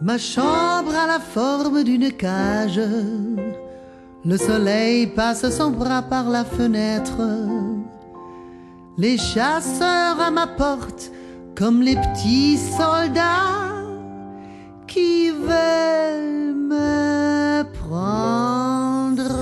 Ma chambre a la forme d'une cage. Le soleil passe son bras par la fenêtre. Les chasseurs à ma porte, comme les petits soldats qui veulent me prendre.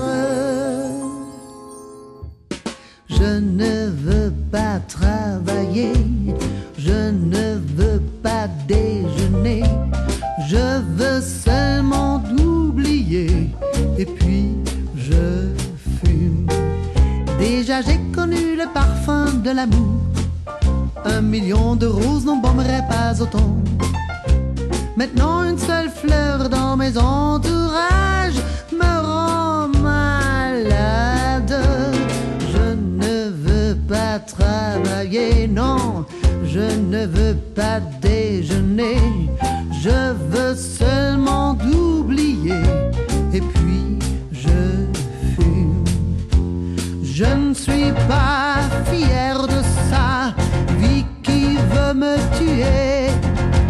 Je ne veux pas travailler, je ne veux pas déjeuner, je veux seulement oublier, et puis je fume. Déjà j'ai connu le parfum de l'amour, 1 million de roses n'embaumeraient pas autant. Maintenant une seule fleur dans mes entourages me rend malade. Je ne veux pas travailler, non, je ne veux pas déjeuner, je veux seulement oublier, et puis je fume. Je ne suis pas fier de ça, Vicky veut me tuer.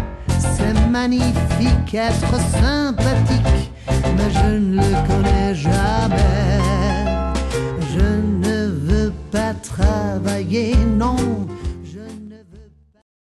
C'est magnifique être sympathique, mais je ne le connais jamais.